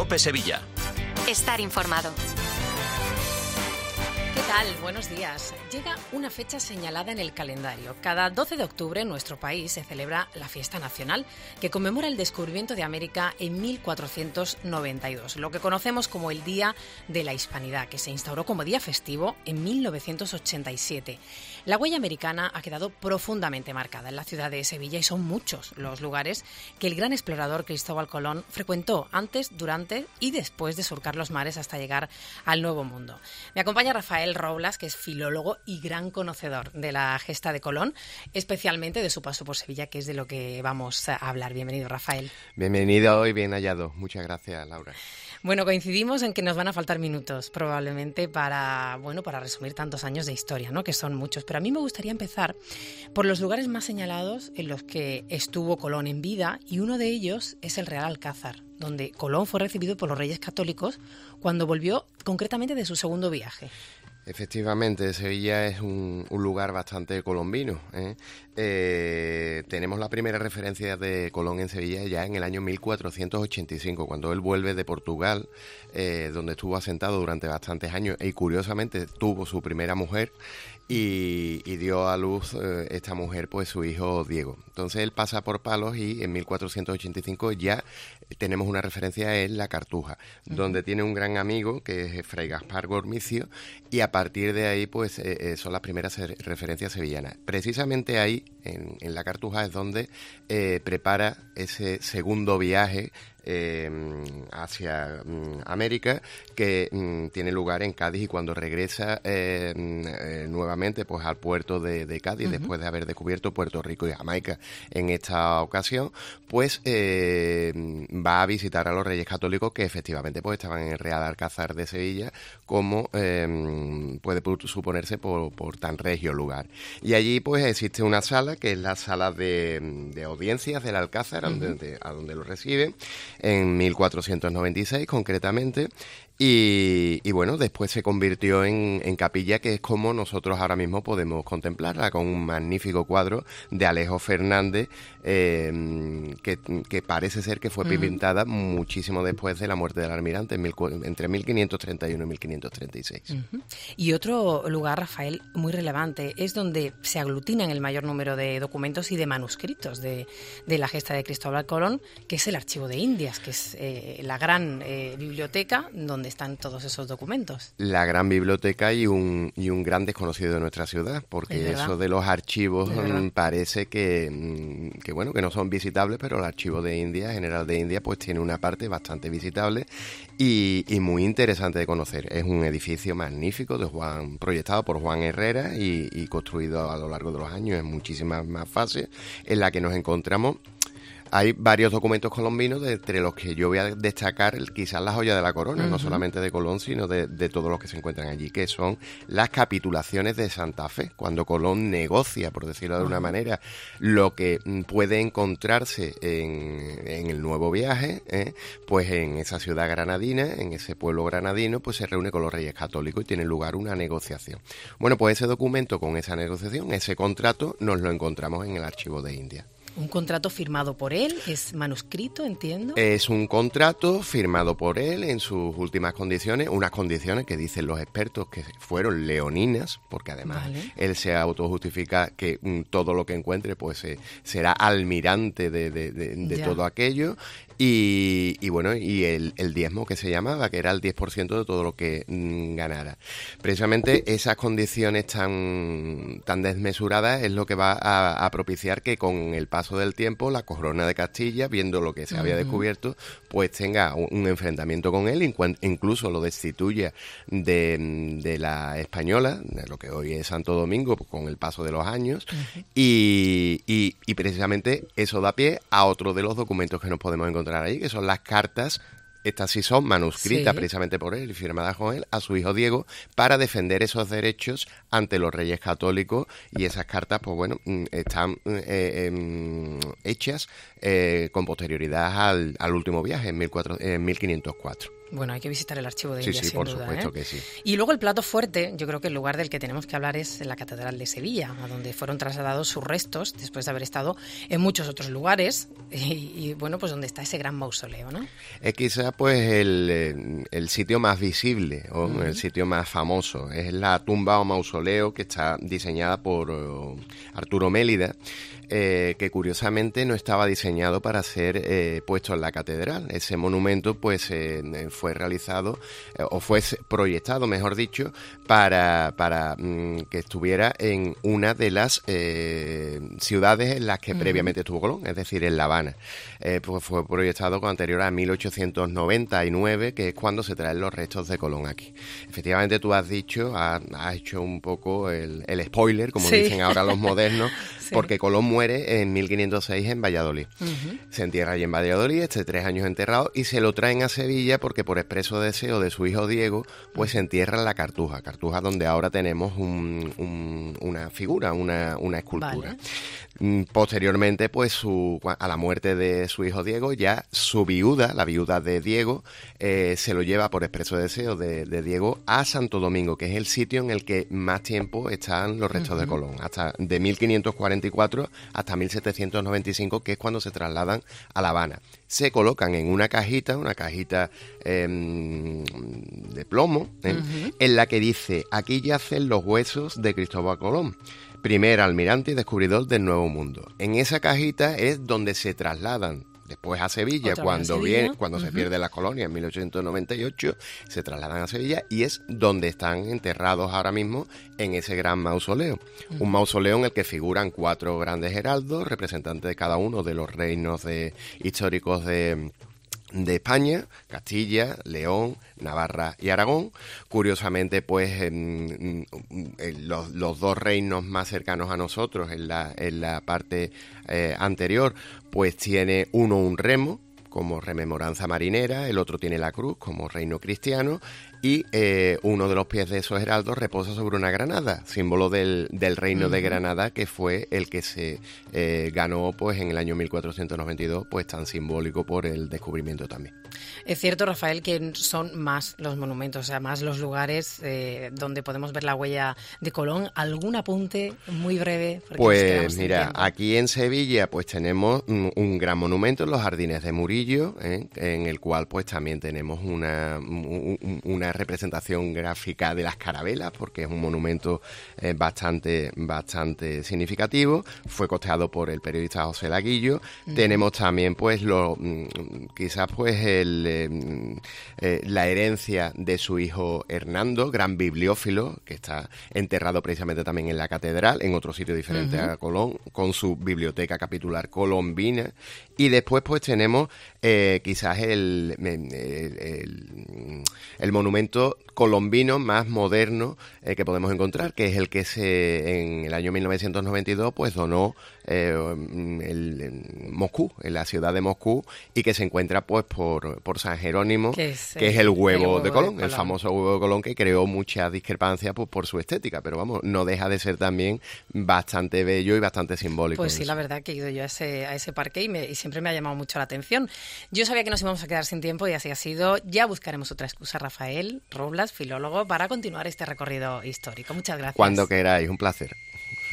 COPE Sevilla. Estar informado. ¿Qué tal? Buenos días. Llega una fecha señalada en el calendario. Cada 12 de octubre en nuestro país se celebra la fiesta nacional que conmemora el descubrimiento de América en 1492, lo que conocemos como el Día de la Hispanidad, que se instauró como día festivo en 1987. La huella americana ha quedado profundamente marcada en la ciudad de Sevilla y son muchos los lugares que el gran explorador Cristóbal Colón frecuentó antes, durante y después de surcar los mares hasta llegar al Nuevo Mundo. Me acompaña Rafael Robles, que es filólogo y gran conocedor de la gesta de Colón, especialmente de su paso por Sevilla, que es de lo que vamos a hablar. Bienvenido, Rafael. Bienvenido y bien hallado. Muchas gracias, Laura. Bueno, coincidimos en que nos van a faltar minutos probablemente para resumir tantos años de historia, ¿no? Que son muchos. Pero a mí me gustaría empezar por los lugares más señalados en los que estuvo Colón en vida, y uno de ellos es el Real Alcázar, donde Colón fue recibido por los Reyes Católicos cuando volvió concretamente de su segundo viaje. Efectivamente, Sevilla es un lugar bastante colombino, tenemos la primera referencia de Colón en Sevilla ya en el año 1485, cuando él vuelve de Portugal, donde estuvo asentado durante bastantes años y curiosamente tuvo su primera mujer y dio a luz esta mujer, pues su hijo Diego. Entonces él pasa por Palos y en 1485 ya tenemos una referencia en La Cartuja, donde tiene un gran amigo que es Fray Gaspar Gormicio, y a partir de ahí pues son las primeras referencias sevillanas. Precisamente ahí, en La Cartuja, es donde prepara ese segundo viaje hacia América, que tiene lugar en Cádiz, y cuando regresa nuevamente pues al puerto de Cádiz, después de haber descubierto Puerto Rico y Jamaica en esta ocasión, pues va a visitar a los Reyes Católicos, que efectivamente pues estaban en el Real Alcázar de Sevilla, como puede suponerse por tan regio lugar. Y allí pues existe una sala, que es la sala de audiencias del Alcázar, a donde lo reciben, en 1496 concretamente, y bueno, después se convirtió en capilla, que es como nosotros ahora mismo podemos contemplarla, con un magnífico cuadro de Alejo Fernández, que parece ser que fue pintada muchísimo después de la muerte del almirante, entre 1531 y 1536. Y otro lugar, Rafael, muy relevante, es donde se aglutinan el mayor número de documentos y de manuscritos de la gesta de Cristóbal Colón, que es el Archivo de Indias, que es la gran biblioteca donde están todos esos documentos. La gran biblioteca y un gran desconocido de nuestra ciudad, porque eso de los archivos parece que bueno, que no son visitables, pero el Archivo de India, General de India, pues tiene una parte bastante visitable y muy interesante de conocer. Es un edificio magnífico proyectado por Juan Herrera y construido a lo largo de los años en muchísimas más fases, en la que nos encontramos. Hay varios documentos colombinos, entre los que yo voy a destacar quizás la joya de la corona, no solamente de Colón, sino de todos los que se encuentran allí, que son las capitulaciones de Santa Fe, cuando Colón negocia, por decirlo de alguna manera, lo que puede encontrarse en el nuevo viaje, pues en esa ciudad granadina, en ese pueblo granadino, pues se reúne con los Reyes Católicos y tiene lugar una negociación. Bueno, pues ese documento con esa negociación, ese contrato, nos lo encontramos en el Archivo de India. ¿Un contrato firmado por él? ¿Es manuscrito, entiendo? Es un contrato firmado por él en sus últimas condiciones, unas condiciones que dicen los expertos que fueron leoninas, porque además él se autojustifica que todo lo que encuentre pues será almirante de todo aquello. Y bueno, y el diezmo que se llamaba, que era el 10% de todo lo que ganara. Precisamente esas condiciones tan desmesuradas es lo que va a propiciar que con el paso del tiempo la corona de Castilla, viendo lo que se había descubierto, pues tenga un enfrentamiento con él, incluso lo destituya de la española, de lo que hoy es Santo Domingo, pues, con el paso de los años, y precisamente eso da pie a otro de los documentos que nos podemos encontrar ahí, que son las cartas. Estas sí son manuscritas precisamente por él y firmadas con él, a su hijo Diego, para defender esos derechos ante los Reyes Católicos, y esas cartas, pues bueno, están hechas con posterioridad al último viaje, en 1504. Bueno, hay que visitar el archivo de India, sí, sin por duda, supuesto que sí. Y luego el plato fuerte, yo creo que el lugar del que tenemos que hablar es la Catedral de Sevilla, a donde fueron trasladados sus restos después de haber estado en muchos otros lugares y bueno, pues donde está ese gran mausoleo, ¿no? Es quizá pues el sitio más visible o el sitio más famoso. Es la tumba o mausoleo que está diseñada por Arturo Mélida, que curiosamente no estaba diseñado para ser puesto en la catedral. Ese monumento pues fue realizado o fue proyectado, mejor dicho, para que estuviera en una de las ciudades en las que previamente estuvo Colón, es decir, en La Habana. Pues fue proyectado con anterior a 1899, que es cuando se traen los restos de Colón aquí. Efectivamente, tú has dicho, has hecho un poco el spoiler, como dicen ahora los modernos, porque Colón muere en 1506 en Valladolid. Se entierra allí en Valladolid, 3 años enterrado, y se lo traen a Sevilla porque por expreso deseo de su hijo Diego, pues se entierra en la Cartuja donde ahora tenemos una figura, una escultura. Vale. Posteriormente, pues a la muerte de su hijo Diego, ya su viuda, la viuda de Diego, se lo lleva por expreso deseo de Diego a Santo Domingo, que es el sitio en el que más tiempo están los restos de Colón, hasta de 1544 hasta 1795, que es cuando se trasladan a La Habana. Se colocan en una cajita de plomo, en la que dice: aquí yacen los huesos de Cristóbal Colón, primer almirante y descubridor del Nuevo Mundo. En esa cajita es donde se trasladan después a Sevilla, cuando se pierde la colonia en 1898, se trasladan a Sevilla y es donde están enterrados ahora mismo en ese gran mausoleo. Un mausoleo en el que figuran 4 grandes heraldos, representantes de cada uno de los reinos históricos de España: Castilla, León, Navarra y Aragón. Curiosamente, pues los 2 reinos más cercanos a nosotros en la parte anterior, pues tiene uno un remo como rememoranza marinera, el otro tiene la cruz como reino cristiano, y uno de los pies de esos heraldos reposa sobre una granada, símbolo del reino de Granada, que fue el que se ganó pues en el año 1492, pues tan simbólico por el descubrimiento también. Es cierto, Rafael, que son más los monumentos, o sea, más los lugares donde podemos ver la huella de Colón. ¿Algún apunte muy breve? Pues mira, aquí en Sevilla pues tenemos un gran monumento en los Jardines de Murillo, en el cual pues también tenemos una representación gráfica de las carabelas, porque es un monumento bastante significativo. Fue costeado por el periodista José Laguillo. Tenemos también pues quizás pues la herencia de su hijo Hernando, gran bibliófilo, que está enterrado precisamente también en la catedral, en otro sitio diferente a Colón, con su biblioteca capitular colombina. Y después pues tenemos quizás el monumento colombino más moderno que podemos encontrar, que es el que en el año 1992 pues donó Moscú, en la ciudad de Moscú, y que se encuentra pues por San Jerónimo, que es el huevo de Colón, el famoso huevo de Colón, que creó mucha discrepancia pues por su estética, pero vamos, no deja de ser también bastante bello y bastante simbólico. Pues sí, la verdad que he ido yo a ese parque y siempre me ha llamado mucho la atención. Yo sabía que nos íbamos a quedar sin tiempo y así ha sido. Ya buscaremos otra excusa, Rafael Roblas, filólogo, para continuar este recorrido histórico. Muchas gracias. Cuando queráis, un placer.